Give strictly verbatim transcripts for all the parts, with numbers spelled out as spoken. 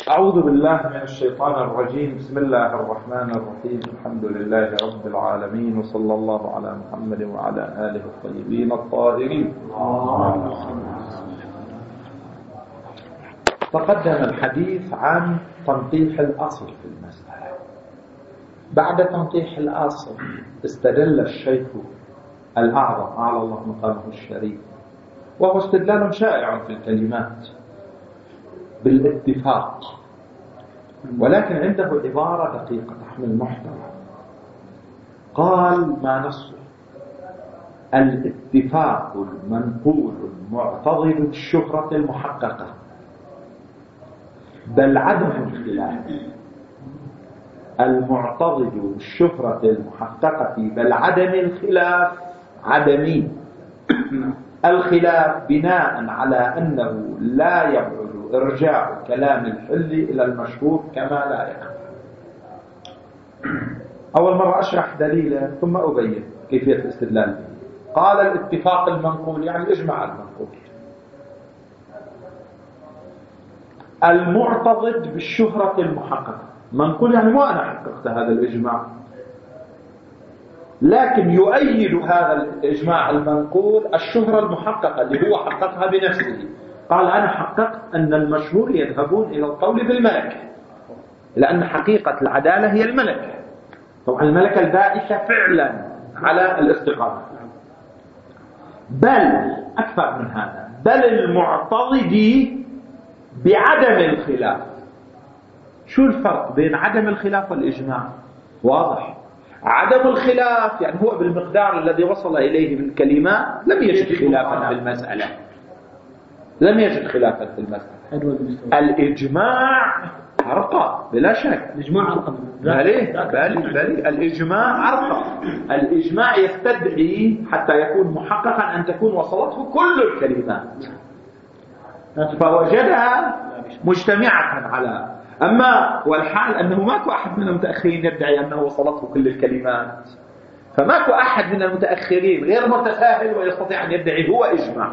أعوذ بالله من الشيطان الرجيم. بسم الله الرحمن الرحيم. الحمد لله رب العالمين، وصلى الله على محمد وعلى آله الطيبين الطاهرين. تقدم الحديث عن تنقيح الأصل في المسألة. بعد تنقيح الأصل استدل الشيخ الأعظم أعلى الله مقامه الشريف، وهو استدلال شائع في الكلمات، بالاتفاق، ولكن عنده عبارة دقيقة تحمل محتوى. قال ما نصه: الاتفاق المنقول المعتضد الشهرة المحققة، بل عدم الخلاف. المعتضد الشهرة المحققة بل عدم الخلاف عدمي. الخلاف بناء على أنه لا يبعد إرجاع كلام الحل إلى المشهور كما لا يقع. أول مرة أشرح دليله ثم أبين كيفية الاستدلال به. قال الاتفاق المنقول يعني الإجماع المنقول المعتضد بالشهرة المحققة. منقول يعني مو أنا حققت هذا الإجماع، لكن يؤيد هذا الإجماع المنقول الشهرة المحققة اللي هو حققها بنفسه. قال أنا حققت أن المشهور يذهبون إلى القول بالملكة، لأن حقيقة العدالة هي الملكة. طبعا الملكة البائسة فعلا على الاستقامة، بل أكثر من هذا، بل المعتضد بعدم الخلاف. شو الفرق بين عدم الخلاف والإجماع؟ واضح. عدم الخلاف يعني هو بالمقدار الذي وصل إليه من كلمات لم يجد خلافا في المسألة، لم يجد خلافا في المسألة. الإجماع أرقى بلا شك. الإجماع أرقى بالي بالي بالي الإجماع أرقى. الإجماع يستدعي حتى يكون محققا أن تكون وصلته كل الكلمات، فوجدها مجتمعة على. أما والحال أنه ماكو أحد من المتأخرين يدعي أنه وصلته كل الكلمات، فماكو أحد من المتأخرين غير متساهل ويستطيع أن يدعي هو إجماع.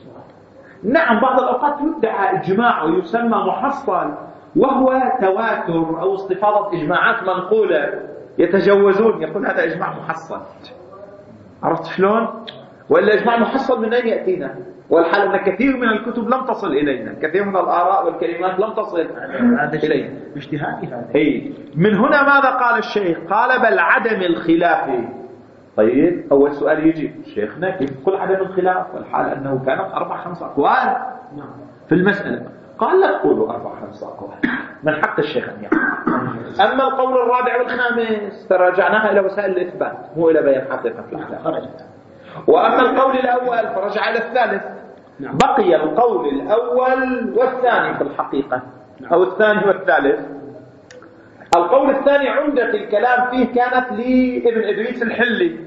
نعم بعض الأوقات يدعى إجماع ويسمى محصل، وهو تواتر أو استفاضة إجماعات منقولة يتجوزون، يقول هذا إجماع محصل. عرفت شلون؟ وإلا إجماع محصل من أين يأتينا؟ والحال أن كثير من الكتب لم تصل إلينا، كثير من الآراء والكلمات لم تصل إلينا. اجتهادي هذا. إيه. من هنا ماذا قال الشيخ؟ قال بل عدم الخلاف. طيب أول سؤال يجي شيخنا كيف تقول عدم الخلاف والحال أنه كانت أربع خمس أقوال في المسألة؟ قال لا تقولوا أربع خمس أقوال، من حق الشيخ أن يقول. أما القول الرابع والخامس فرجعناها إلى وسائل الإثبات مو إلى بيان حقيقة الأحكام. وأما القول الأول فرجع إلى الثالث. بقي القول الأول والثاني في الحقيقة، أو الثاني والثالث. القول الثاني عمدة الكلام فيه كانت لابن إدريس الحلي،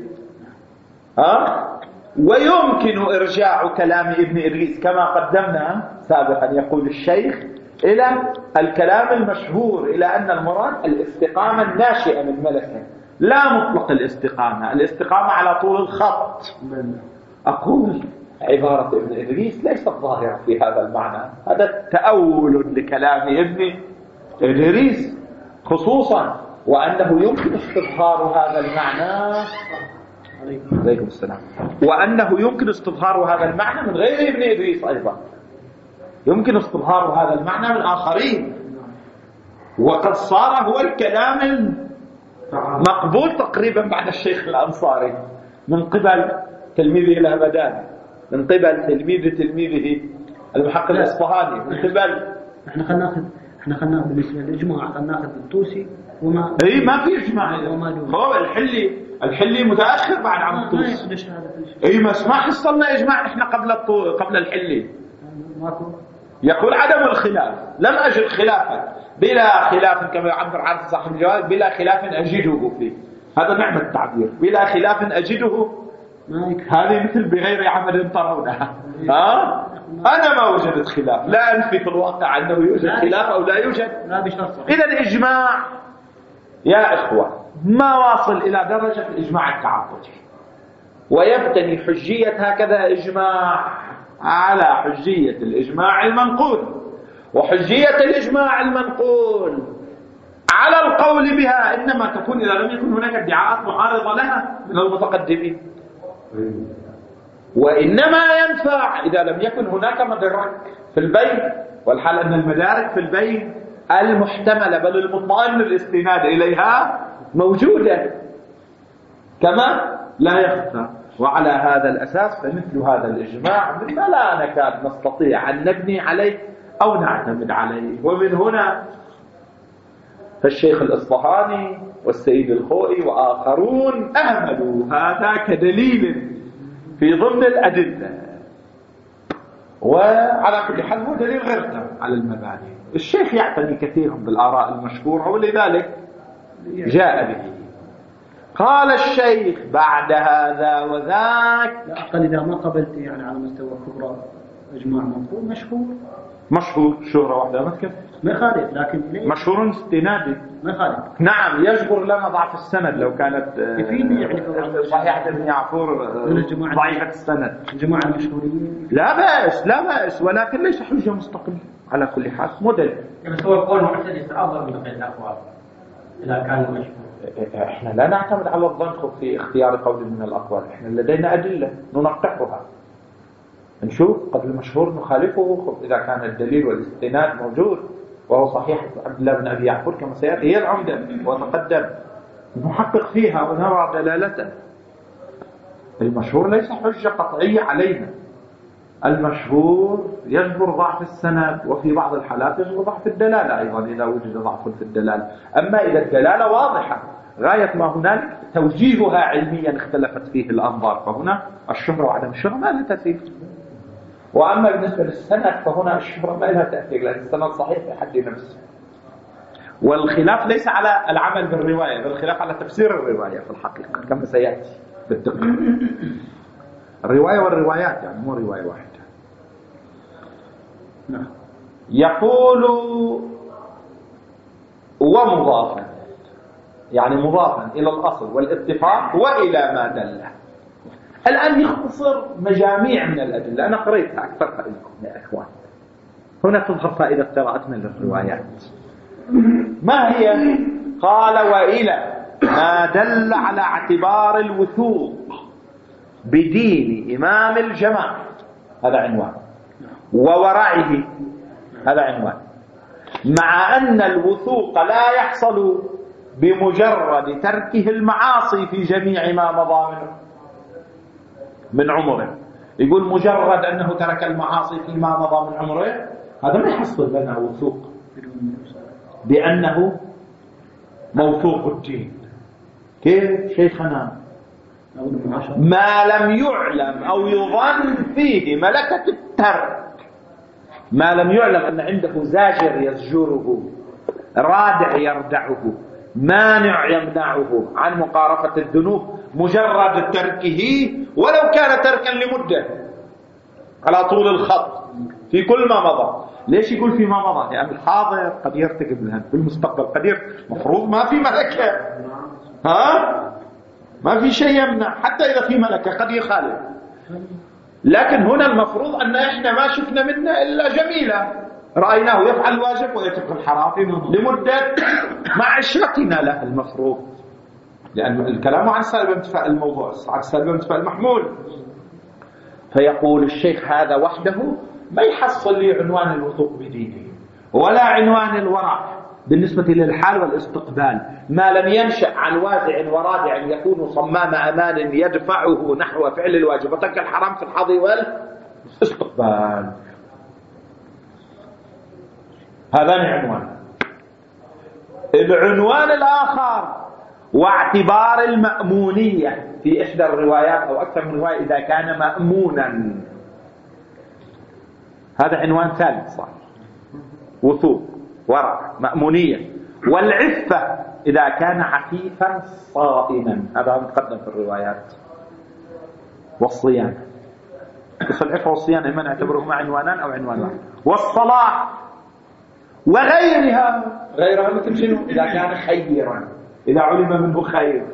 ها؟ ويمكن إرجاع كلام ابن إدريس كما قدمنا سابقا، يقول الشيخ، إلى الكلام المشهور، إلى أن المراد الاستقامة الناشئة من ملكة، لا مطلق الاستقامة. الاستقامة على طول الخط. أقول عبارة ابن إدريس ليست ظاهرة في هذا المعنى، هذا تأول لكلام ابن إدريس خصوصا، وأنه يمكن استظهار هذا المعنى عليكم السلام وأنه يمكن استظهار هذا المعنى من غير ابن إدريس أيضا، يمكن استظهار هذا المعنى من آخرين، وقد صار هو الكلام مقبول تقريبا بعد الشيخ الأنصاري من قبل تلميذه الهمداني، من قبل تلميذ تلميذه المحقق الإصفهاني، من قبل احنا خلينا ناخذ احنا خلينا ناخذ بالنسبه للاجماع خلينا ناخذ الطوسي وما اي ما في اجماع. هو الحلي الحلي متاخر بعد عن الطوسي. اي ما ما حصلنا اجماع احنا قبل الطو... قبل الحلي. ماكو. يقول عدم الخلاف، لم اجد خلافا، بلا خلاف كما يعبر عن صاحب الجواب، بلا خلاف اجده فيه. هذا نعم التعبير، بلا خلاف اجده. هذه مثل بغير عمل ترونها. ها؟ أنا ما وجدت خلاف، لا أنفي في الواقع أنه يوجد خلاف أو لا يوجد. إذا الإجماع يا إخوة ما واصل إلى درجة الإجماع التعبدي، ويبتني حجية هكذا إجماع على حجية الإجماع المنقول، وحجية الإجماع المنقول على القول بها إنما تكون إذا لم يكن هناك ادعاءات معارضة لها من المتقدمين، وإنما ينفع إذا لم يكن هناك مدرك في البين، والحال أن المدارك في البين المحتملة بل المطمئن الاستناد إليها موجودة كما لا يخفى. وعلى هذا الأساس فمثل هذا الإجماع مما لا نكاد نستطيع أن نبني عليه أو نعتمد عليه. ومن هنا فالشيخ الإصفهاني والسيد الخوئي وآخرون أهملوا هذا كدليل في ضمن الأدلة، وعلى كل حال هو دليل غير تام على المباني. الشيخ يعتني كثيرا بالآراء المشهورة ولذلك جاء به. قال الشيخ بعد هذا وذاك، لا أقل إذا ما قبلت يعني على مستوى كبرى إجماع منقول مشهور مشهور شهرة واحدة ما تكفي، ما يخالف، لكن مشهور استنادي ما يخالف. نعم يجبر لنا ضعف السند لو كانت يفيدني يعني صحيحة ابن يعفور ضعيفة السند. الجماعة المشهورين لا بأس لا بأس، ولكن ليس حجة مستقلة على كل حال مدل. بس هو القول معتدل أفضل من بقية الأقوال إذا كان مشهور. احنا لا نعتمد على الظن في اختيار قول من الأقوال، احنا لدينا أدلة ننقحها نشوف قد المشهور نخالفه إذا كان الدليل والاستناد موجود وهو صحيح عبد الله بن أبي يعفور كما سيأتي هي العمدة وتقدم نحقق فيها ونرى دلالته. المشهور ليس حجة قطعية علينا، المشهور يجبر ضعف السند وفي بعض الحالات يجبر ضعف الدلالة أيضا إذا وجد ضعف في الدلالة. أما إذا الدلالة واضحة غاية ما هنالك توجيهها علميا اختلفت فيه الأنظار، فهنا الشهرة وعدم الشهرة ما لها تأثير. وأما بالنسبة للسند فهنا الشهرة ما لها تأثير لأن السند صحيح في حد نفسه. والخلاف ليس على العمل بالرواية بل الخلاف على تفسير الرواية في الحقيقة كما سيأتي بالدقة. الرواية والروايات يعني مو رواية واحدة. نعم. يقول ومضافا يعني مضافا إلى الأصل والاتفاق وإلى ما دل. الآن يختصر مجاميع من الأدلة، أنا قريتها أكثرها لكم يا إخوان. هنا تظهر فائدة قراءتنا للروايات. ما هي؟ قال وإلى ما دل على اعتبار الوثوق بدين إمام الجماعة، هذا عنوان، وورعه، هذا عنوان، مع أن الوثوق لا يحصل بمجرد تركه المعاصي في جميع ما مضى منه من عمره. يقول مجرد أنه ترك المعاصي فيما مضى من عمره هذا ما يحصل لنا وثوق بأنه موثوق الدين. كيف شيخنا؟ ما لم يعلم أو يظن فيه ملكة الترك، ما لم يعلم أن عنده زاجر يزجره، رادع يردعه، مانع يمنعه عن مقارفة الذنوب مجرد تركه ولو كان تركا لمدة على طول الخط في كل ما مضى. ليش يقول في ما مضى؟ لأن الحاضر قد يرتكب الهن في المستقبل قد يرتكب، مفروض ما في ملكة، ها ما في شيء يمنع حتى إذا في ملكة قد يخالف. لكن هنا المفروض أن إحنا ما شفنا منه إلا جميلة، رأيناه يفعل الواجب ويترك الحرام لمدة مع إشرتنا له المفروض، لأن الكلام عن سلب انتفاء الموضوع عن سلب انتفاء المحمول. فيقول الشيخ هذا وحده ما يحصل لي عنوان الوثوق بدينه ولا عنوان الورع بالنسبة للحال والاستقبال، ما لم ينشأ عن وازع ورادع يكون صمام أمان يدفعه نحو فعل الواجب وترك الحرام في الحظ والاستقبال. هذا عنوان. العنوان الآخر واعتبار المأمونية في إحدى الروايات أو أكثر من رواية إذا كان مأمونا، هذا عنوان ثالث صح، وثوق ورع مأمونية. والعفة إذا كان عفيفا صائما، هذا متقدم في الروايات. والصيانة، بس العفة والصيانة إما نعتبرهما عنوانان أو عنوان واحد. والصلاح وغيرها، غيرها مثل شنو؟ إذا كان خيرا، إذا علم منه خير،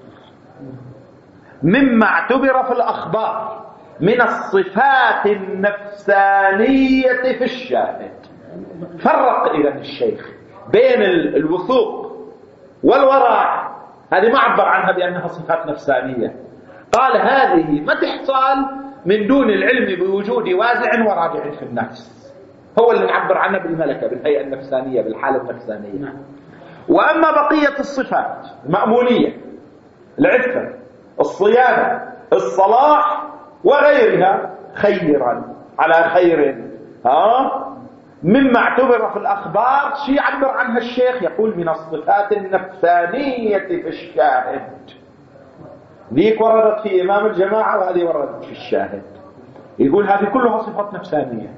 مما اعتبر في الأخبار من الصفات النفسانية في الشاهد. فرق إذن الشيخ بين الوثوق والورع. هذه ما عبر عنها بأنها صفات نفسانية، قال هذه ما تحصل من دون العلم بوجود وازع وراجع في النفس، هو اللي نعبر عنها بالملكة، بالهيئة النفسانية، بالحالة النفسانية. وأما بقية الصفات المأمونية، العفة، الصيانة، الصلاح وغيرها، خيرا على خير، ها مما اعتبر في الأخبار شيء يعبر عنها الشيخ، يقول من الصفات النفسانية في الشاهد. ذيك وردت في إمام الجماعة وهذه وردت في الشاهد، يقول هذه كلها صفات نفسانية.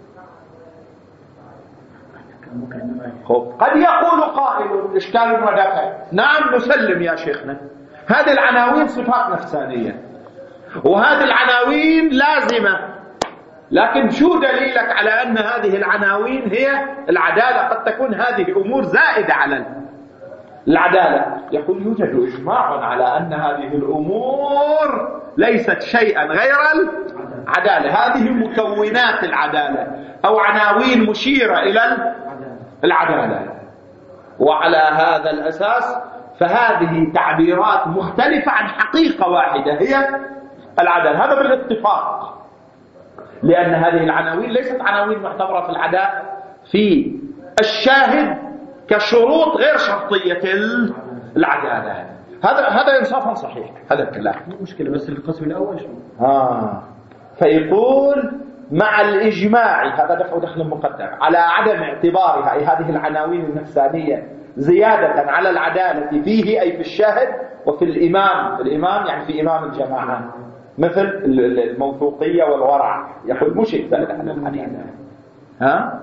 قد يقول قائل إشكال ودافع، نعم نسلم يا شيخنا، هذه العناوين صفات نفسانية وهذه العناوين لازمة، لكن شو دليلك على أن هذه العناوين هي العدالة؟ قد تكون هذه أمور زائدة على العدالة. يقول يوجد إجماع على أن هذه الأمور ليست شيئا غير العدالة، هذه مكونات العدالة أو عناوين مشيرة إلى العدالة. وعلى هذا الأساس فهذه تعبيرات مختلفة عن حقيقة واحدة هي العدالة، هذا بالاتفاق، لأن هذه العناوين ليست عناوين معتبرة في العدالة في الشاهد كشروط غير شرطية العدالة. هذا هذا إنصافا صحيح هذا الكلام، مشكلة بس القسم الأول شو؟ آه فيقول مع الإجماع، هذا دفع دخل مقدر، على عدم اعتبارها أي هذه العناوين النفسانية زيادة على العدالة فيه أي في الشاهد وفي الإمام، الإمام يعني في إمام الجماعة، مثل الموثوقية والورع، يقول مش يزداد على العدالة. ها؟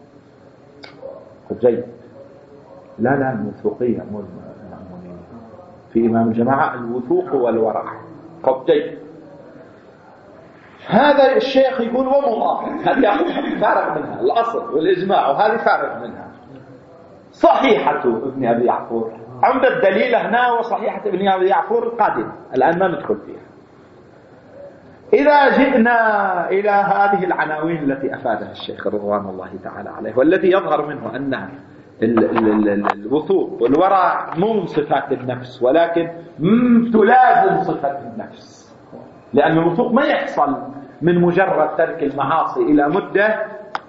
جيد. لا لا الموثوقية مو المأمونية، في إمام الجماعة الوثوق والورع. طب جيد. هذا الشيخ يقول ومضاف، هذه فارغ منها الأصل والإجماع، وهذه فارغ منها. صحيحة ابن أبي يعفور عند الدليل هنا، وصحيحة ابن أبي يعفور القادم الآن ما ندخل فيها. إذا جئنا إلى هذه العناوين التي أفادها الشيخ رضوان الله تعالى عليه، والتي يظهر منه أنها الوثوق والورع مو من صفات النفس، ولكن تلازم صفة النفس، لأن الوثوق ما يحصل من مجرد ترك المعاصي إلى مدة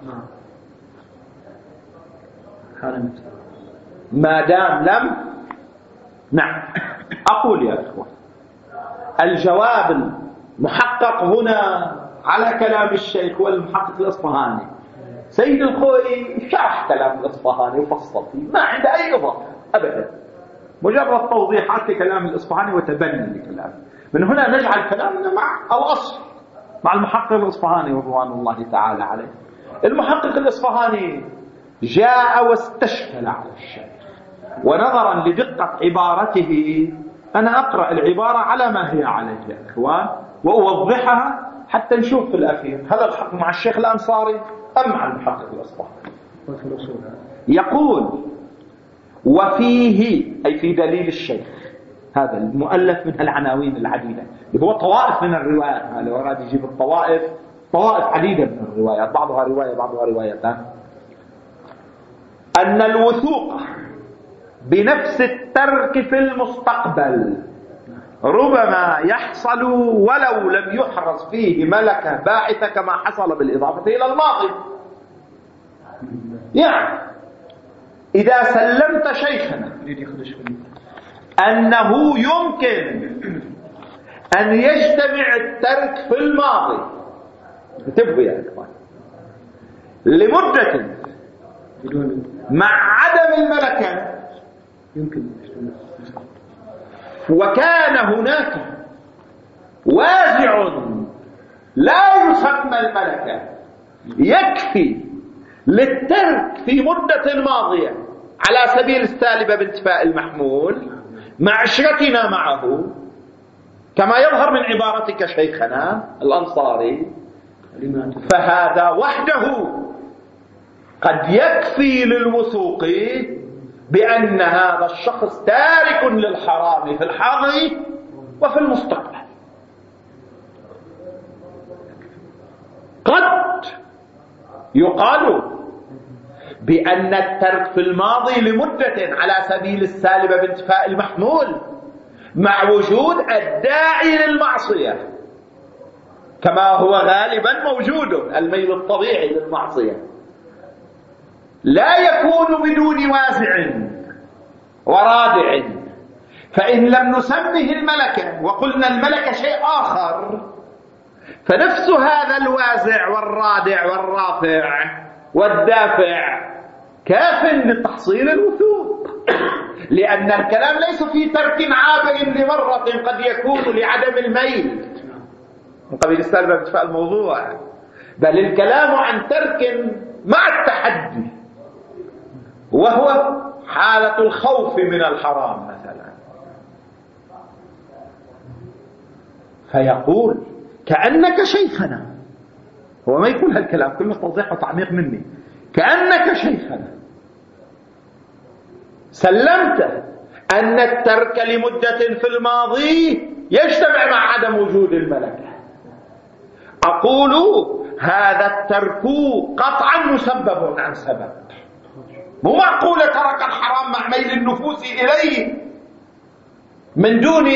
ما دام لم. نعم أقول يا إخوة، الجواب المحقق هنا على كلام الشيخ والمحقق الإصفهاني سيد الخوئي شرح كلام الإصفهاني وفصل فيه، ما عنده أي إضافة أبدا، مجرد توضيحات لكلام الإصفهاني وتبني لكلامه. من هنا نجعل كلامنا مع الأصل، مع المحقق الإصفهاني رضوان الله تعالى عليه. المحقق الإصفهاني جاء واستشكل على الشيخ، ونظرا لدقة عبارته أنا أقرأ العبارة على ما هي عليه يا إخوان وأوضحها حتى نشوف في الأخير هذا الحق مع الشيخ الأنصاري أم مع المحقق الإصفهاني. يقول وفيه أي في دليل الشيخ، هذا المؤلف من العناوين العديدة اللي هو طوائف من الروايات، هذا وراد يجيب الطوائف، طوائف عديدة من الروايات، بعضها رواية بعضها روايتان، أن الوثوق بنفس الترك في المستقبل ربما يحصل ولو لم يحرز فيه ملكة باعثة كما حصل بالإضافة إلى الماضي. يعني إذا سلمت شيخنا أنه يمكن أن يجتمع الترك في الماضي، انتبهوا يا إخوان، لمدة مع عدم الملكة، يمكن وكان هناك وازع لا يسمى الملكة يكفي للترك في مدة ماضية على سبيل السالبة بانتفاء المحمول مع عشرتنا معه، كما يظهر من عبارتك شيخنا الأنصاري، فهذا وحده قد يكفي للوثوق بأن هذا الشخص تارك للحرام في الحاضر وفي المستقبل. قد يقال بأن الترك في الماضي لمدة على سبيل السالبة بانتفاء المحمول مع وجود الداعي للمعصية كما هو غالبا موجود الميل الطبيعي للمعصية لا يكون بدون وازع ورادع. فإن لم نسمه الملكة وقلنا الملكة شيء آخر فنفس هذا الوازع والرادع والرافع والدافع كاف لتحصيل الوثوق، لأن الكلام ليس في ترك عابئ لمرة قد يكون لعدم الميل من قبيل السالبة بانتفاء الموضوع، بل الكلام عن ترك مع التحدي وهو حالة الخوف من الحرام مثلا. فيقول كأنك شيخنا، هو ما يقول هالكلام كله توضيح وتعميق مني، كأنك شيخنا سلمت أن الترك لمدة في الماضي يجتمع مع عدم وجود الملكة. أقول هذا الترك قطعا مسبب عن سبب، مو معقول ترك الحرام مع ميل النفوس إليه من دون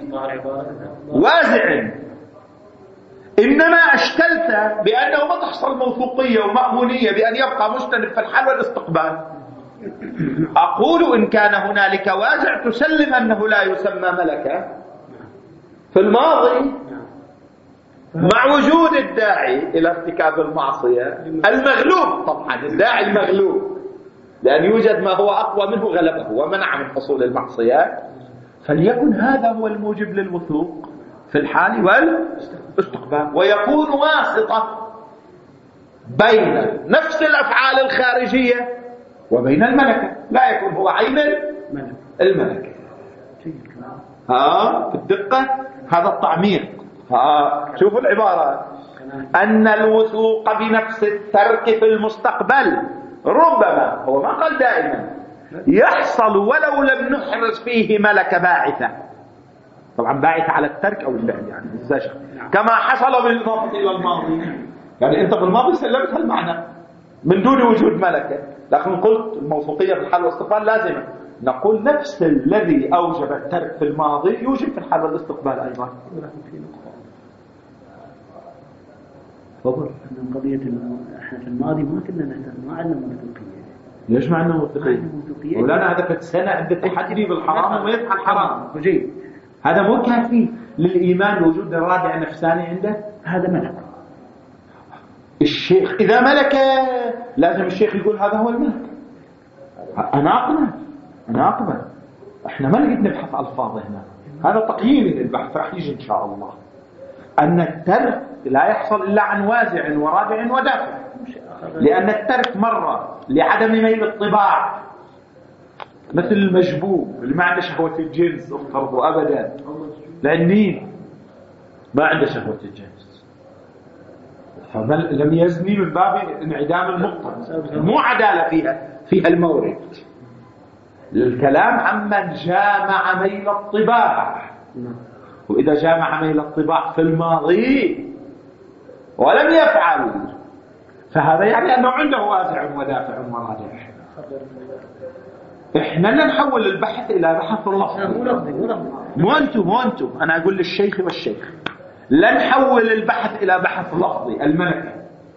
وازع، إنما أشكلت بأنه ما تحصل موثوقية ومأمونية بأن يبقى مجتنب في الحال والاستقبال. أقول إن كان هنالك وازع تسلم أنه لا يسمى ملكة في الماضي مع وجود الداعي إلى ارتكاب المعصية المغلوب، طبعا الداعي المغلوب لأن يوجد ما هو أقوى منه غلبه ومنع من حصول المعصية، فليكن هذا هو الموجب للوثوق في الحال والاستقبال، ويكون واسطة بين نفس الأفعال الخارجية وبين الملكة، لا يكون هو عين الملكة. ها في الدقة هذا التعميق. ها شوفوا العبارة، أن الوثوق بنفس الترك في المستقبل ربما، هو ما قال دائما، يحصل ولو لم نحرز فيه ملكة باعثة، طبعا باعثة على الترك أو الفعل يعني الزجر، كما حصل بالإضافة إلى الماضي. يعني أنت بالماضي سلمت هالمعنى من دون وجود ملكة، لكن قلت الموثوقية في الحال والاستقبال لازمة، نقول نفس الذي أوجب الترك في الماضي يوجب في الحال والاستقبال أيضا. تفضل. أن قضية احنا في الماضي ما كنا نهتم، ما عندنا موثوقية. ليش ما عندنا موثوقية؟ ولنا هذا كانت سنة عند التحدي بالحرام وما يفعل حرام وجيد، هذا مو كافي للإيمان بوجود الرادع نفساني عنده، هذا ملك. الشيخ إذا ملك لازم الشيخ يقول هذا هو الملك. أنا أقبل أنا أقبل إحنا ما نقدر نبحث ألفاظ هنا، هذا تقييم للبحث راح يجي إن شاء الله. أن الترك لا يحصل إلا عن وازع ورادع ودافع، لأن الترك مرة لعدم ميل الطباع مثل المجبوب اللي ما عنده شهوة الجنس افترضوا أبدا، لأن مين ما عنده شهوة الجنس لم يزني من باب انعدام المقتضى، مو عدالة فيها فيها المورد. الكلام عمن جامع ميل الطباع، وإذا جامع ميل الطباع في الماضي ولم يفعل فهذا يعني أنه عنده وازع ودافع ورادع. إحنا نحول البحث إلى بحث اللفظي، مو أنتم مو أنتم أنا أقول للشيخ والشيخ لا نحول البحث إلى بحث لفظي. الملكة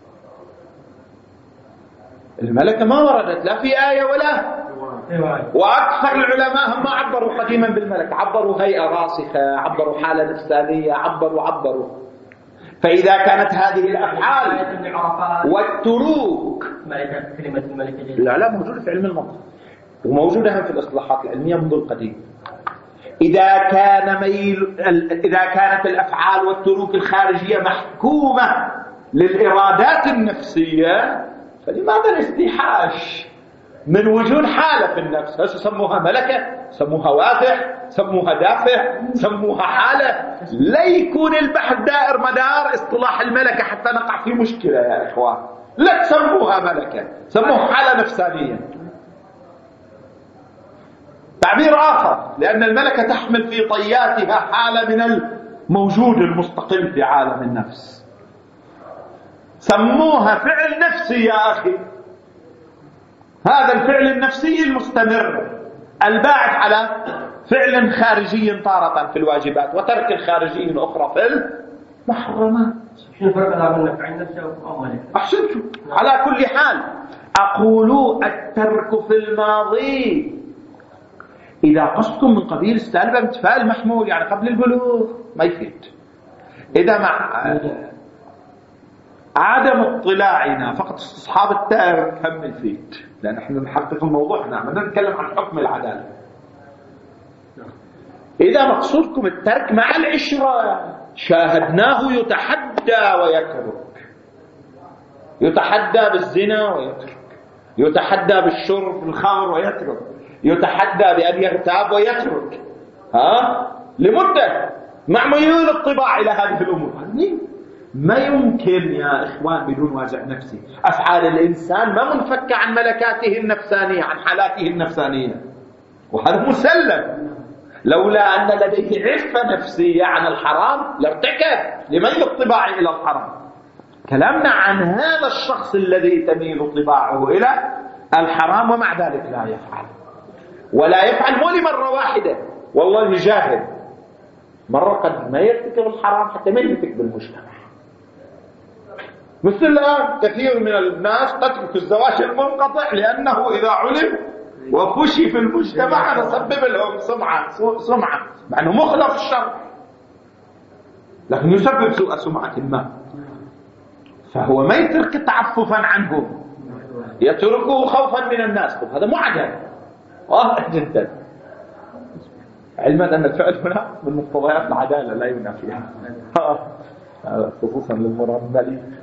الملكة ما وردت لا في آية ولا، وأكثر العلماء هم عبروا قديما بالملكة، عبروا هيئة راسخة، عبروا حالة نفسانية، عبروا عبروا فإذا كانت هذه الأفعال والتروك كلمة الملكة لا لا موجودة في علم المنطق وموجودة في الإصلاحات العلمية منذ القديم. إذا كان ميل إذا كانت الأفعال والتروك الخارجية محكومة للإرادات النفسية فلماذا الاستيحاش من وجود حالة في النفس؟ هل سموها ملكة؟ سموها وازع؟ سموها دافع؟ سموها حالة؟ لا يكون البحث دائر مدار اصطلاح الملكة حتى نقع في مشكلة يا إخوان. لا تسموها ملكة، سموها حالة نفسانية، تعبير آخر، لأن الملكة تحمل في طياتها حالة من الموجود المستقل في عالم النفس. سموها فعل نفسي يا أخي، هذا الفعل النفسي المستمر الباعث على فعل خارجي تارة في الواجبات وترك خارجي أخرى في المحرمات. شنو الفرق بين الفعل نفسه وأوله؟ أحسنتم. على كل حال أقول الترك في الماضي إذا قصدتم من قبيل السالب انتفاء المحمول يعني قبل البلوغ ما يفيد. إذا مع عدم اطلاعنا فقط استصحاب الترك هم يفيد، لأن احنا نحقق الموضوع، نحن نتكلم عن حكم العدالة. إذا مقصودكم الترك مع العشرة شاهدناه يتحدى ويترك، يتحدى بالزنا ويترك، يتحدى بالشرب الخمر ويترك، يتحدى بأن يغتاب ويترك، ها لمدة مع ميول الطباع إلى هذه الأمور. ما يمكن يا إخوان بدون وازع نفسي. أفعال الإنسان ما منفكة عن ملكاته النفسانية، عن حالاته النفسانية، وهذا مسلم. لولا أن لديه عفة نفسية عن الحرام لارتكب لميل الطباع إلى الحرام. كلامنا عن هذا الشخص الذي تميل طباعه إلى الحرام ومع ذلك لا يفعل، ولا يفعل مو لمرة واحدة، والله جاهل مرة قد ما يرتكب الحرام حتى ما يرتكب بالمجتمع. مثل الآن كثير من الناس تترك الزواج المنقطع لأنه إذا علم وفشي في المجتمع هذا سبب لهم سمعة سمعة مع أنه مخلف الشرع، لكن يسبب سوء سمعة ما، فهو ما يترك تعففا عنه، يتركه خوفا من الناس. هذا معدل واضح جدا، علما أن الفعل هنا من مقتضيات العدالة لا ينافيها، خصوصا للمرملين.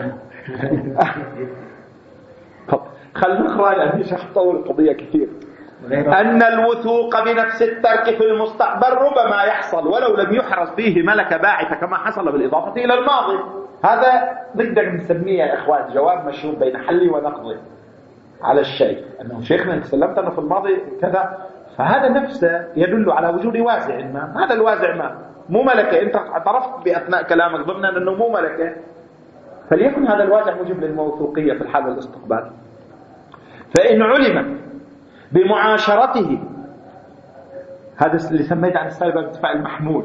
خلنا نقرأ لأن مش هتطول القضية كثير. أن الوثوق بنفس الترك في المستقبل ربما يحصل ولو لم يحرز فيه ملكة باعثة كما حصل بالإضافة إلى الماضي. هذا نقدر نسميه يا إخوان جواب مشهور بين حلي ونقضي على الشيء، أنه شيخنا أنت سلمت أنه في الماضي كذا، فهذا نفسه يدل على وجود وازع ما. هذا الوازع ما مو ملكة، أنت اعترفت بأثناء كلامك ضمنا أنه مو ملكة، فليكن هذا الوازع موجب للموثوقية في الحال الاستقبال. فإن علم بمعاشرته، هذا اللي سميت عن السالب انتفاء المحمول،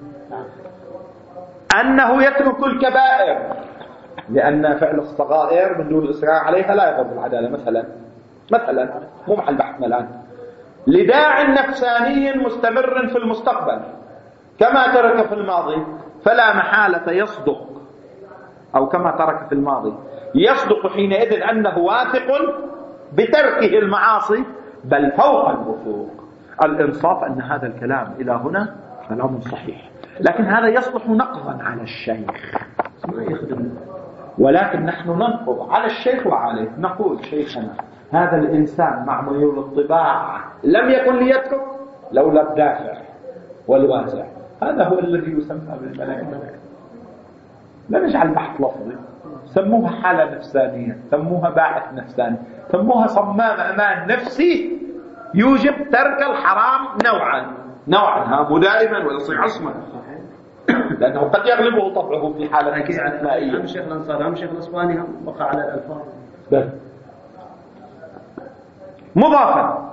أنه يترك الكبائر لأن فعل الصغائر من دون الإصرار عليها لا يضر بالعدالة مثلا مثلا مو محل بحثنا الآن، لداع نفساني مستمر في المستقبل كما ترك في الماضي، فلا محالة يصدق، أو كما ترك في الماضي يصدق حينئذ أنه واثق بتركه المعاصي، بل فوق الوثوق. الإنصاف أن هذا الكلام إلى هنا كلام صحيح، لكن هذا يصلح نقضا على الشيخ، ولكن نحن ننقض على الشيخ وعليه. نقول شيخنا هذا الإنسان مع ميول الطباع لم يكن ليترك لولا الدافع والوازع، هذا هو الذي يسمى بالملائكة. لا نجعل بحث لفظي، سموها حالة نفسانية، سموها باعث نفساني، سموها صمام أمان نفسي يوجب ترك الحرام نوعا نوعا ها مو دائما ولا يصير عصمة، لأنه قد يغلبه طبعه في حالة استثنائية. هم شيخ الأنصار هم شيخ الأسباني هم وقع على الألفاظ. مضافا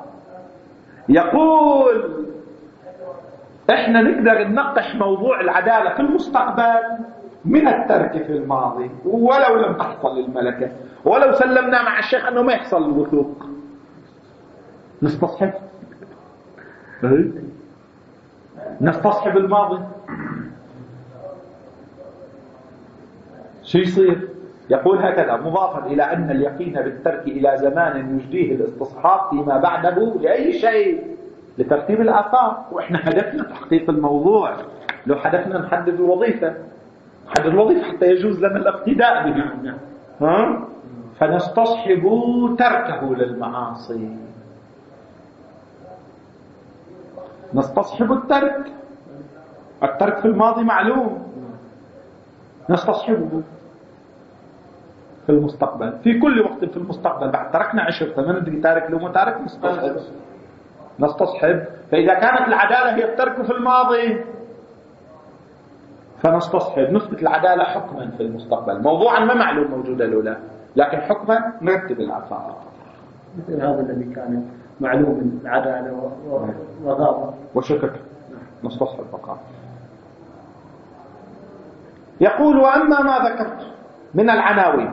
يقول احنا نقدر ننقش موضوع العدالة في المستقبل من الترك في الماضي ولو لم تحصل الملكة، ولو سلمنا مع الشيخ أنه ما يحصل الوثوق نستصحب نستصحب الماضي. شو يصير؟ يقول هكذا مضافا إلى أن اليقين بالترك إلى زمان يجديه الاستصحاب فيما بعده لأي شيء لترتيب الآثار، وإحنا هدفنا تحقيق الموضوع. لو هدفنا نحدد الوظيفة نحدد الوظيفة حتى يجوز لنا الاقتداء بها، ها؟ فنستصحب تركه للمعاصي، نستصحب الترك. الترك في الماضي معلوم، نستصحبه في المستقبل في كل وقت في المستقبل. بعد تركنا عشرة ما ندري تارك لو متارك نستصحب نستصحب فإذا كانت العدالة هي الترك في الماضي فنستصحب نثبت العدالة حكما في المستقبل. موضوعا ما معلوم موجودة لولا، لكن حكما نرتب الآثار. مثل هذا الذي كان معلوم العدالة وغاب وشكك مستصحب البقاء. يقول: وأما ما ذكرت من العناوين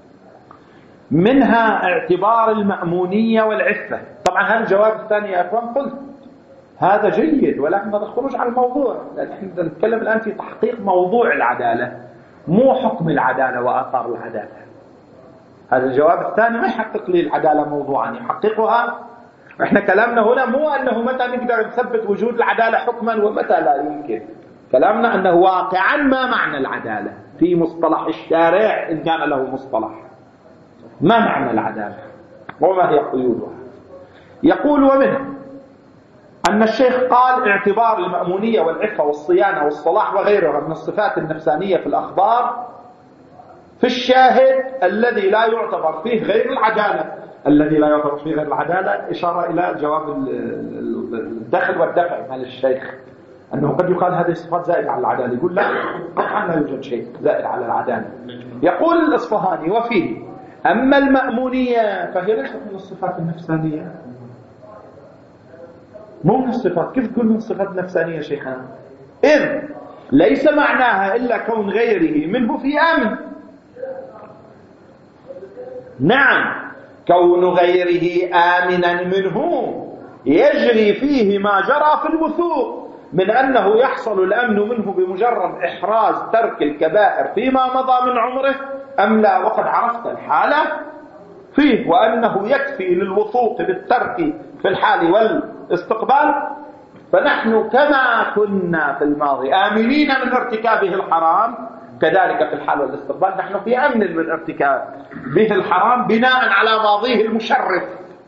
منها اعتبار المأمونية والعفة. طبعا هذا الجواب الثاني يا أخوان قلت هذا جيد، ولكن هذا خروج عن الموضوع، لأن احنا نتكلم الآن في تحقيق موضوع العدالة مو حكم العدالة وآثار العدالة. هذا الجواب الثاني ما يحقق لي العدالة موضوعا، يحققها. احنا كلامنا هنا مو أنه متى نقدر نثبت وجود العدالة حكما ومتى لا يمكن. كلامنا أنه واقعا ما معنى العدالة في مصطلح الشارع إن كان له مصطلح، ما معنى العدالة وما هي قيودها. يقول: ومنه أن الشيخ قال: اعتبار المأمونية والعفة والصيانة والصلاح وغيرها من الصفات النفسانية في الأخبار في الشاهد الذي لا يعتبر فيه غير العدالة. الذي لا يعتبر فيه غير العدالة إشارة إلى جواب الدخل والدفع مال الشيخ، أنه قد يقال هذه الصفات زائدة على العدالة. يقول لا، قطعا لا يوجد شيء زائد على العدالة. يقول الإصفهاني: وفيه أما المأمونية فهي ليست من الصفات النفسانية. مو من الصفات. كيف تكون من الصفات النفسانية شيخنا؟ إذ ليس معناها إلا كون غيره منه في أمن. نعم، كون غيره آمنا منه يجري فيه ما جرى في الوثوق من أنه يحصل الأمن منه بمجرد إحراز ترك الكبائر فيما مضى من عمره أم لا. وقد عرفت الحالة فيه، وأنه يكفي للوثوق بالترك في الحال والاستقبال. فنحن كما كنا في الماضي آمنين من ارتكابه الحرام، كذلك في الحال والاستقبال نحن في أمن من ارتكاب به الحرام بناء على ماضيه المشرف.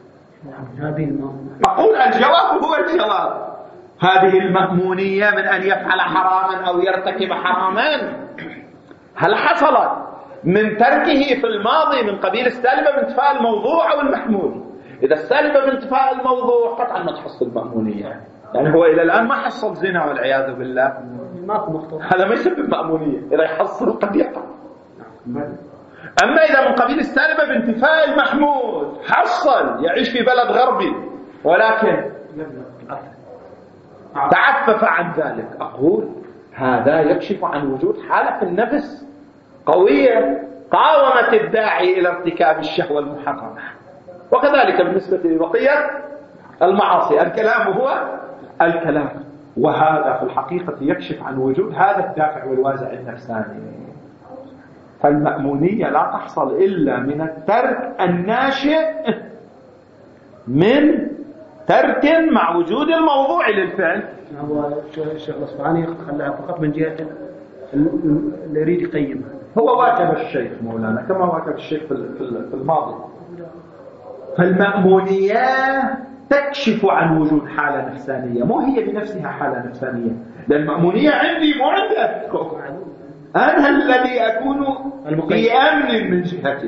أقول الجواب هو الجواب. هذه المأمونية من أن يفعل حراما أو يرتكب حراما هل حصلت من تركه في الماضي من قبيل السالبة من انتفاء الموضوع أو المحمول؟ إذا السالبة من انتفاء الموضوع قطعا ما تحصل مأمونية، يعني هو إلى الآن ما حصل زنا والعياذ بالله، هذا ما يسبب مأمونية. إذا يحصل قد يقع. أما إذا من قبيل السالبة بانتفاء المحمول حصل، يعيش في بلد غربي ولكن تعفف عن ذلك، أقول هذا يكشف عن وجود حالة في النفس قوية قاومت الداعي إلى ارتكاب الشهوة المحرمة. وكذلك بالنسبة لبقية المعاصي الكلام هو الكلام. وهذا في الحقيقة يكشف عن وجود هذا الدافع والوازع النفساني. فالمأمونية لا تحصل إلا من الترك الناشئ من ترك مع وجود الموضوع للفعل. هو الشيخ الأصفهاني خلاها فقط من جهة اللي يريد يقيمها. هو واجب الشيخ مولانا كما واجب الشيخ في الماضي. فالمأمونية تكشف عن وجود حالة نفسانية، مو هي بنفسها حالة نفسانية، لأن المأمونية عندي مو عندك. أنا الذي أكون في أمن من جهتي.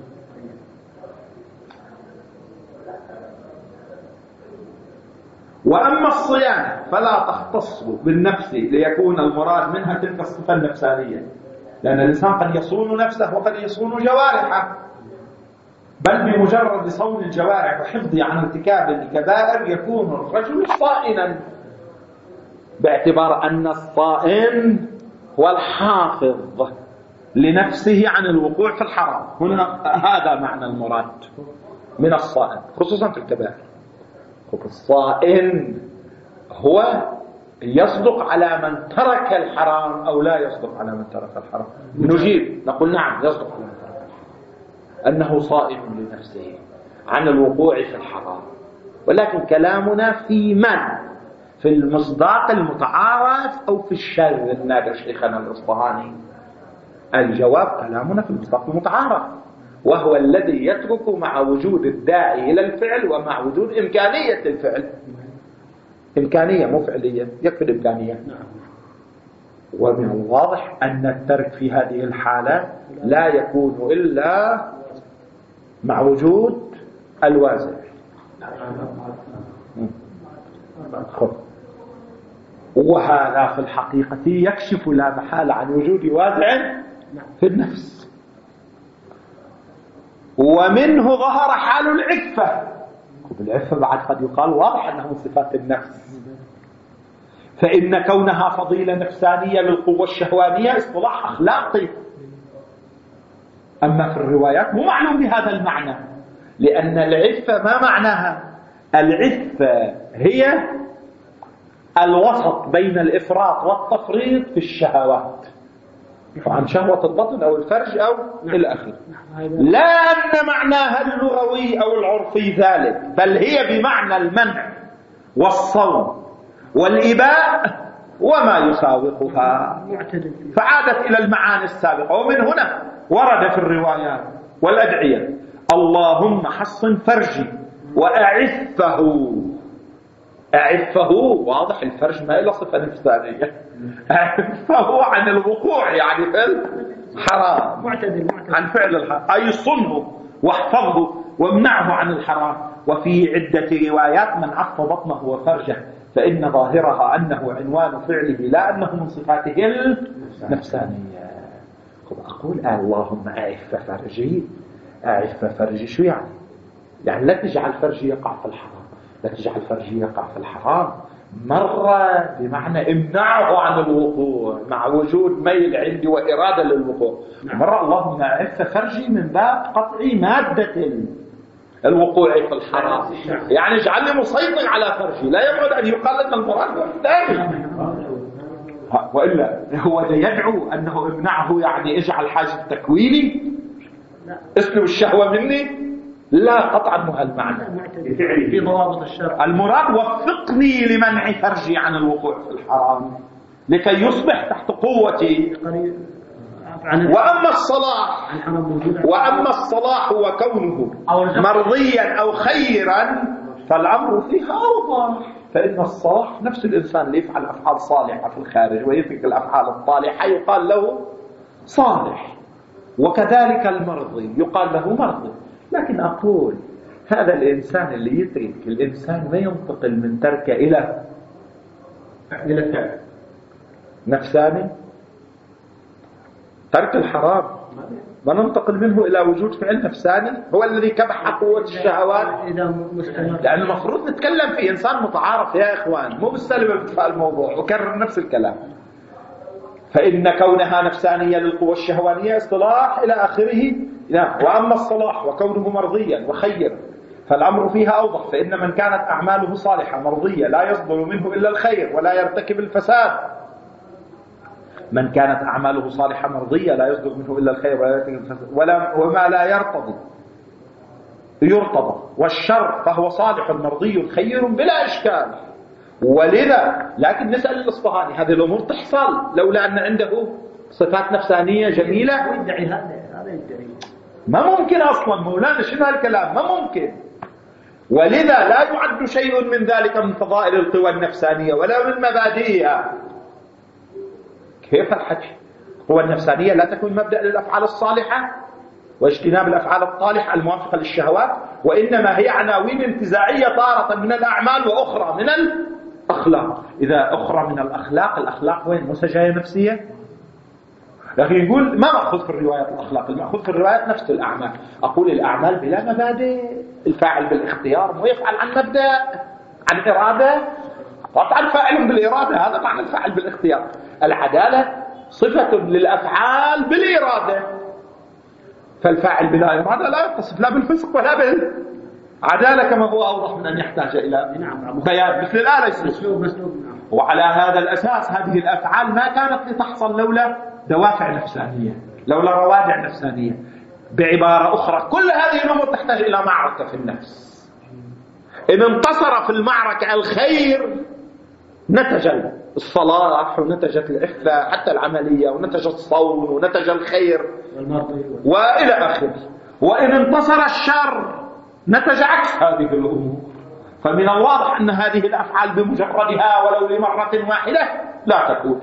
وأما الصيانة فلا تختص بالنفس ليكون المراد منها تلك الصفة النفسانية، لأن الإنسان قد يصون نفسه وقد يصون جوارحه، بل بمجرد صون الجوارح وحفظه عن ارتكاب الكبائر يكون الرجل صائنا، باعتبار أن الصائن هو الحافظ لنفسه عن الوقوع في الحرام. هنا هذا معنى المراد من الصائن خصوصا في الكبائر. الصائن هو يصدق على من ترك الحرام أو لا يصدق على من ترك الحرام؟ نجيب نقول نعم يصدق على من ترك الحرام، أنه صائم لنفسه عن الوقوع في الحرام. ولكن كلامنا في من؟ في المصداق المتعارف أو في الشاذ النادر شيخنا الأصفهاني؟ الجواب كلامنا في المصداق المتعارف، وهو الذي يترك مع وجود الداعي إلى الفعل ومع وجود إمكانية الفعل. إمكانية مو فعلية، يكفي الإمكانية. ومن الواضح أن الترك في هذه الحالة لا يكون إلا مع وجود الوازع. وهذا في الحقيقة يكشف لا محالة عن وجود وازع في النفس. ومنه ظهر حال العفة. العفة بعد قد يقال واضح أنها من صفات النفس، فإن كونها فضيلة نفسانية للقوة الشهوانية اصطلاح أخلاقي. أما في الروايات مو معلوم بهذا المعنى، لأن العفة ما معناها؟ العفة هي الوسط بين الإفراط والتفريط في الشهوات، عن شهوة البطن أو الفرج أو إلى آخره. لا أن معناها اللغوي أو العرفي ذلك، بل هي بمعنى المنع والصوم والإباء وما يساوقها، فعادت إلى المعاني السابقة. ومن هنا ورد في الروايات والأدعية اللهم حصن فرجي وأعفه. أعفه واضح، الفرج ما إلا صفة نفسانية، أعفه عن الوقوع يعني في الحرام، عن فعل الحرام، أي صنه واحفظه وامنعه عن الحرام. وفي عدة روايات من عف بطنه وفرجه فإن ظاهرها أنه عنوان فعله لا أنه من صفاته النفسانية. أقول اللهم أعف فرجي، أعف فرجي شو يعني؟ يعني لا تجعل فرجي يقع في الحرام، لا تجعل فرجي يقع في الحرام. مرة بمعنى امنعه عن الوقوع مع وجود ميل عندي وإرادة للوقوع. مرة اللهم أعف فرجي من باب قطع مادة الوقوع في الحرام، يعني اجعلني مسيطر على فرجي، لا يبعد أن يقال أن المراد الثاني. وإلا هو يدعو أنه امنعه يعني اجعل حاجة تكويني، اسلب الشهوة مني، لا قطعا مو هالمعنى. في ضوابط الشرع المراد وفقني لمنع فرجي عن الوقوع في الحرام لكي يصبح تحت قوتي. وأما الصلاح وأما الصلاح وكونه مرضيا أو خيرا فالأمر فيها أوضح، فإن الصلاح نفس الإنسان اللي يفعل أفعال صالحة في الخارج ويترك الأفعال الصالحة يقال له صالح، وكذلك المرضي يقال له مرضي. لكن أقول هذا الإنسان اللي يترك، الإنسان ما ينتقل من ترك إلى إلى فعل نفساني. ترك الحرام ما ننتقل منه إلى وجود فعل نفساني هو الذي كبح قوة الشهوات. لأن المفروض نتكلم في إنسان متعارف يا إخوان، مو بالسلب بتفع الموضوع وكرر نفس الكلام. فإن كونها نفسانية للقوة الشهوانية اصطلاح إلى آخره. وأما الصلاح وكونه مرضيا وخير فالأمر فيها أوضح، فإن من كانت أعماله صالحة مرضية لا يصدر منه إلا الخير ولا يرتكب الفساد. من كانت أعماله صالحة مرضية لا يصدر منه إلا الخير ولا يرتكب الفساد ولا وما لا يرتضي يرتضى، والشر فهو صالح مرضي خير بلا إشكال. ولذا لكن نسأل الإصفهاني هذه الأمور تحصل لولا أن عنده صفات نفسانية جميلة؟ يدعي هذا هذا يدعي ما ممكن أصلا مولانا، شنو هالكلام؟ ما ممكن. ولذا لا يعد شيء من ذلك من فضائل القوى النفسانية ولا من مبادئها. كيف الحكي؟ القوى النفسانية لا تكون مبدأ للأفعال الصالحة واجتناب الأفعال الطالحة الموافقة للشهوات، وإنما هي عناوين انتزاعية طارة من الأعمال وأخرى من الأخلاق. إذا أخرى من الأخلاق، الأخلاق وين؟ مسجاية نفسية. لكن يقول ما مأخذ في الروايات الأخلاق، المأخذ في الروايات نفس الأعمال. أقول الأعمال بلا مبادئ، الفاعل بالاختيار مو يفعل عن مبدأ، عن إرادة. طبعا فاعل بالإرادة، هذا معنى الفاعل بالاختيار. العدالة صفة للأفعال بالإرادة، فالفاعل بلا إرادة لا يتصف لا بالفسق ولا بالعدالة كما هو أوضح من أن يحتاج إلى بيان مثل الآلة يسلسل. وعلى هذا الأساس هذه الأفعال ما كانت لتحصل لولا دوافع نفسانية، لولا روادع نفسانية. بعبارة أخرى كل هذه الأمور تحتاج إلى معركة في النفس. إن انتصر في المعركة الخير نتج الصلاح ونتجت العفة حتى العملية ونتج الصون ونتج الخير وإلى آخره. وإن انتصر الشر نتج عكس هذه الأمور. فمن الواضح أن هذه الأفعال بمجردها ولو لمرة واحدة لا تكون،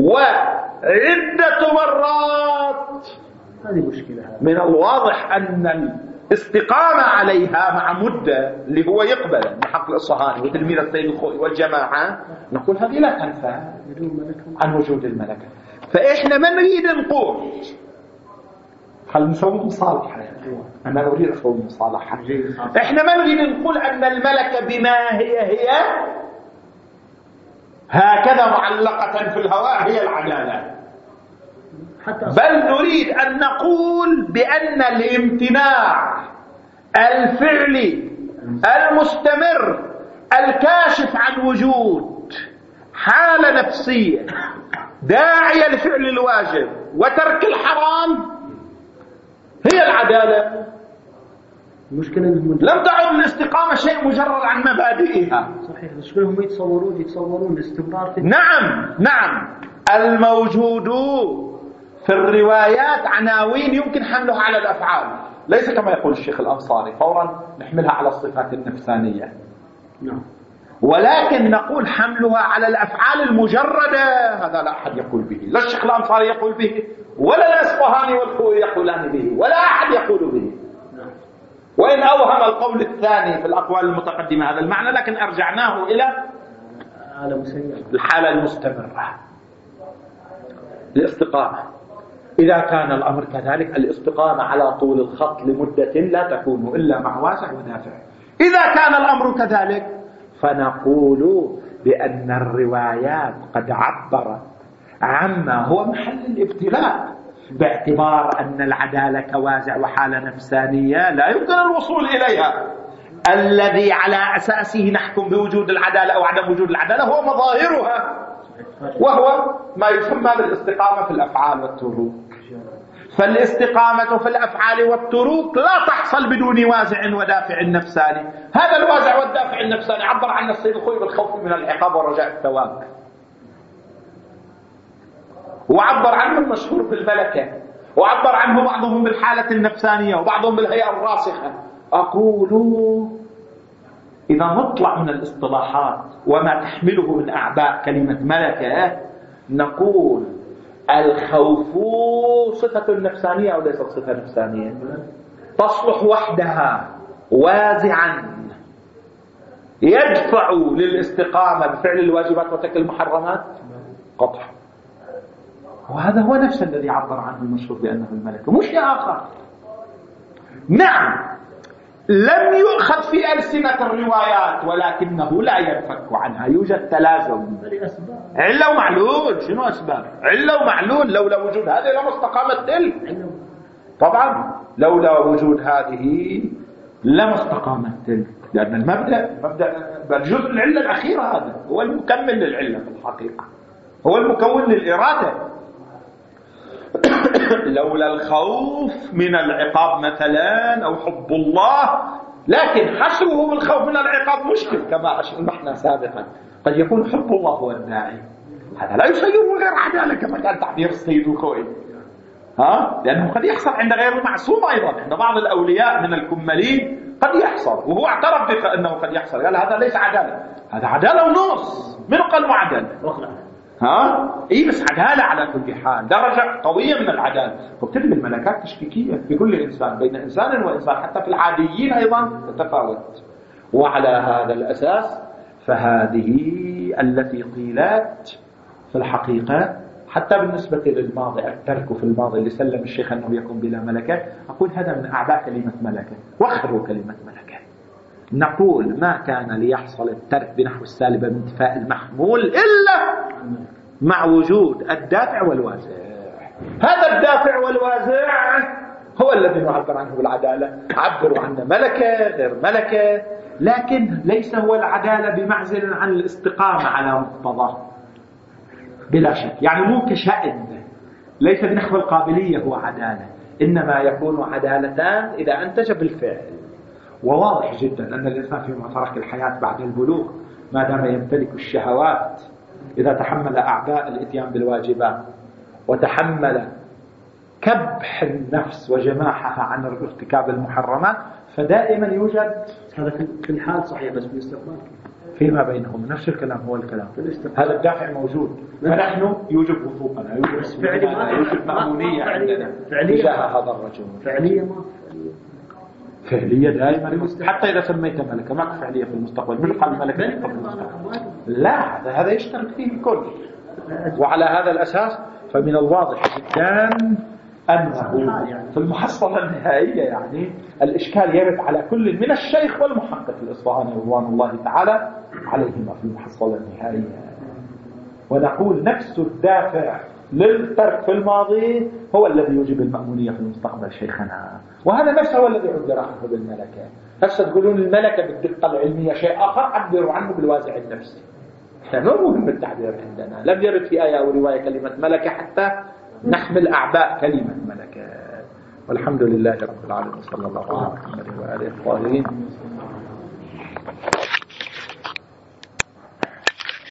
وعدة مرات هذه مشكلة. من الواضح أن الاستقامة عليها مع مدة اللي هو يقبل من حق الإصفهاني وتلميذ السيد الخوئي والجماعة، نقول هذه لا تنفع عن وجود الملكة. فإحنا ما نريد نقول خلينا نسوي مصالحة. أنا أريد أسوي مصالحة. إحنا ما نريد نقول أن الملكة بما هي هي هكذا معلقة في الهواء هي العدالة، بل نريد أن نقول بأن الامتناع الفعلي المستمر الكاشف عن وجود حالة نفسية داعية لفعل الواجب وترك الحرام هي العدالة. المشكلة انهم لم تعد الاستقامة شيء مجرد عن مبادئها. صحيح، المشكلة هم يتصورون يتصورون الاستمرار في نعم نعم الموجود في الروايات عناوين يمكن حملها على الأفعال، ليس كما يقول الشيخ الأنصاري فورا نحملها على الصفات النفسانية. نعم. ولكن نقول حملها على الأفعال المجردة هذا لا أحد يقول به، لا الشيخ الأنصاري يقول به ولا الأصفهاني والخوئي يقولان به ولا أحد يقول به. وإن أوهم القول الثاني في الأقوال المتقدمة هذا المعنى، لكن أرجعناه إلى الحالة المستمرة الاستقامة. إذا كان الأمر كذلك الاستقامة على طول الخط لمدة لا تكون إلا مع واسع ودافع. إذا كان الأمر كذلك فنقول بأن الروايات قد عبرت عما هو محل الابتلاء، باعتبار أن العدالة كوازع وحالة نفسانية لا يمكن الوصول إليها. الذي على أساسه نحكم بوجود العدالة أو عدم وجود العدالة هو مظاهرها، وهو ما يسمى بالاستقامة في الأفعال والتروك. فالاستقامة في الأفعال والتروك لا تحصل بدون وازع ودافع نفساني. هذا الوازع والدافع النفساني عبر عنه السيد الخوئي بالخوف من العقاب ورجاء الثواب، وعبر عنه المشهور بالملكة، وعبر عنه بعضهم بالحالة النفسانية وبعضهم بالهيئة الراسخة. أقول إذا نطلع من الاصطلاحات وما تحمله من أعباء كلمة ملكة نقول الخوف صفة نفسانية أو ليست صفة نفسانية؟ تصلح وحدها وازعا يدفع للاستقامة بفعل الواجبات وترك المحرمات قطع. وهذا هو نفس الذي عبر عنه المشهور بأنه الملكة، مش شيء آخر. نعم لم يؤخذ في ألسنة الروايات ولكنه لا ينفك عنها، يوجد تلازم. علة ومعلول. شنو أسباب؟ علة ومعلول. لولا وجود هذه لما استقامت تلك. طبعا لولا وجود هذه لما استقامت تلك، لأن المبدأ مبدأ جزء العلة الأخيرة هذا هو المكمل للعلة في الحقيقة، هو المكون للإرادة. لولا الخوف من العقاب مثلا أو حب الله، لكن حشره بالخوف من العقاب مشكل كما شرحنا سابقا. قد يكون حب الله هو الداعي، هذا لا يسير غير عدالة كما كان تعبير السيد الخوئي، ها؟ لأنه قد يحصل عند غير المعصوم أيضا، عند بعض الأولياء من الكمالين قد يحصل، وهو اعترف بأنه قد يحصل، قال هذا ليس عدالة، هذا عدالة ونص. من قال معدل؟ ها؟ إيه بس عدالة على كل حال، درجة قوية من العدالة. وبتبقى الملكات تشكيكية في كل إنسان، بين إنسان وإنسان حتى في العاديين أيضا تتفاوت. وعلى هذا الأساس فهذه التي قيلت في الحقيقة حتى بالنسبة للماضي، الترك في الماضي اللي سلم الشيخ أنه يكون بلا ملكة، أقول هذا من أعباء كلمة ملكة، وخروا كلمة ملكة. نقول ما كان ليحصل الترك بنحو السالب من انتفاء المحمول إلا مع وجود الدافع والوازع. هذا الدافع والوازع هو الذي نعبر عنه بالعدالة. عبروا عنه ملكة غير ملكة، لكن ليس هو العدالة بمعزل عن الاستقامة على مقتضاه بلا شك. يعني مو كشأن، ليس بنحو القابلية هو عدالة، إنما يكون عدالتان إذا أنتج بالفعل. وواضح جدا أن الإنسان في معترك الحياة بعد البلوغ ما دام يمتلك الشهوات، إذا تحمل أعباء الإتيان بالواجبات وتحمل كبح النفس وجماحها عن ارتكاب المحرمات، فدائما يوجد هذا في الحال صحيح، بس بالاستقبال فيما بينهم نفس الكلام هو الكلام. هذا الدافع موجود، فنحن يوجب وثوقنا، يوجب فعليا، يوجب مأمونية عندنا تجاه هذا الرجل. فعليا ما فعلية دائما، حتى إذا سميت ملكة ما فعلية في المستقبل. من قال ملكة في المستقبل؟ لا، هذا هذا يشترك فيه الكل. وعلى هذا الأساس فمن الواضح جدا أنه في المحصلة النهائية يعني الإشكال يرد على كل من الشيخ والمحقق الإصفهاني رضوان الله تعالى عليهما في المحصلة النهائية. ونقول نفس الدافع للترك في الماضي هو الذي يوجب المأمونية في المستقبل شيخنا، وهذا نفسه هو الذي عبر عنه بالملكة. هسه تقولون الملكة بالدقة العلمية شيء آخر، عبروا عنه بالوازع النفسي. احنا مو مهم التعبير عندنا، لم يرد في آية أو رواية كلمة ملكة حتى نحمل أعباء كلمة ملكة. والحمد لله رب العالمين، صلى الله عليه وسلم وآله الطاهرين.